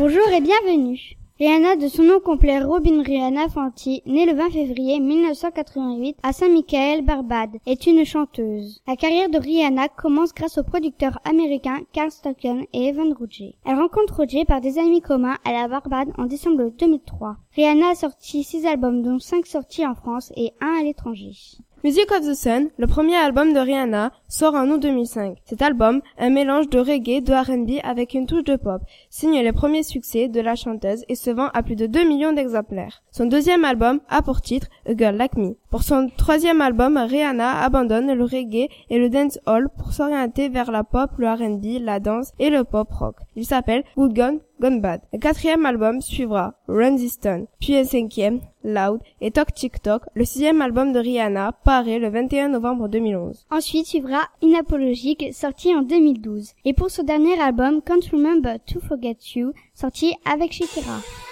Bonjour et bienvenue. Rihanna, de son nom complet Robin Rihanna Fenty, née le 20 février 1988 à Saint-Michael, Barbade, est une chanteuse. La carrière de Rihanna commence grâce aux producteurs américains Carl Stockton et Evan Roger. Elle rencontre Roger par des amis communs à la Barbade en décembre 2003. Rihanna a sorti 6 albums dont 5 sortis en France et 1 à l'étranger. Music of the Sun, le premier album de Rihanna, sort en août 2005. Cet album, un mélange de reggae, de R&B avec une touche de pop, signe les premiers succès de la chanteuse et se vend à plus de 2 millions d'exemplaires. Son deuxième album a pour titre A Girl Like Me. Pour son troisième album, Rihanna abandonne le reggae et le dancehall pour s'orienter vers la pop, le R&B, la danse et le pop rock. Il s'appelle Good Gone, Gone Bad. Le quatrième album suivra Run This Stone, puis un cinquième, Loud et Talk TikTok. Le sixième album de Rihanna paraît le 21 novembre 2011. Ensuite suivra Inapologique, sorti en 2012. Et pour son dernier album, Can't Remember to Forget You, sorti avec Shakira.